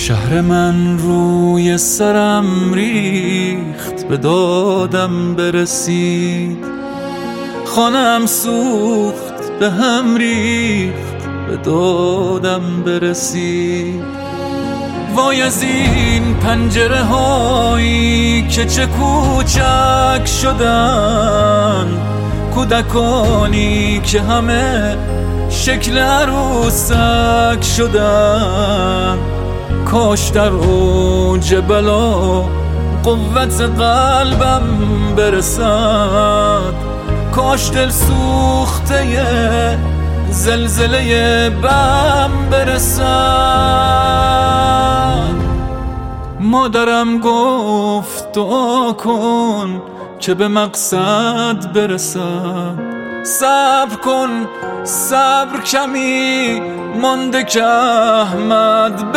شهر من روی سرم ریخت، به دادم برسید. خانم سوخت، به هم ریخت، به دادم برسید. وای از این پنجره هایی که چه کوچک شدن، کودکانی که همه شکل عروسک شدن. کاش در اوج بلا قوت قلبم برسد، کاش دل سوخته زلزله بم برسد. مادرم گفت دعا کن که به مقصد برسد. صبر کن، صبر کمی مانده که احمد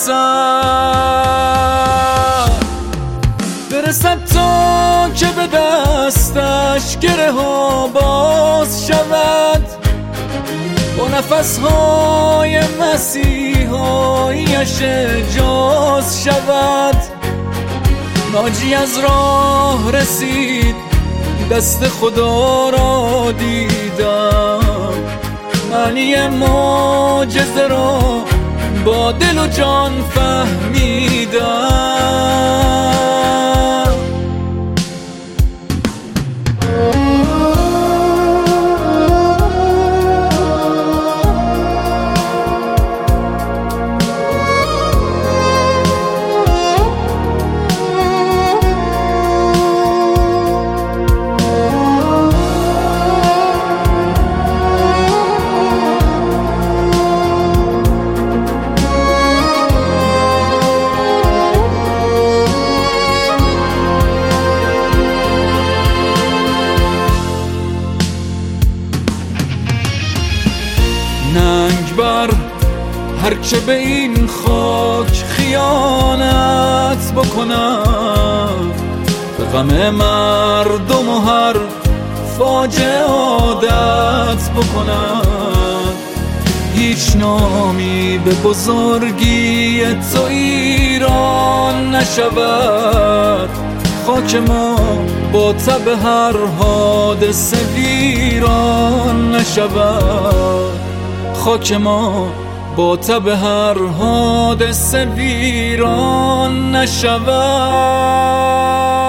برسد تا که به دستش گره ها باز شود، با نفسهای مسیحایش اجاز شود. ناجی از راه رسید، دست خدا را دیدم، معنی معجزه را با دل و جان فهمیدم. ننگ بر هرچه به این خاک خیانت بکنم، به غم مردم و هر فاجعه عادت بکنم. هیچ نامی به بزرگی تو ایران نشود، خاک ما با تب هر حادثه ویران نشود، خاک ما با تب هر حادثه ویران نشود.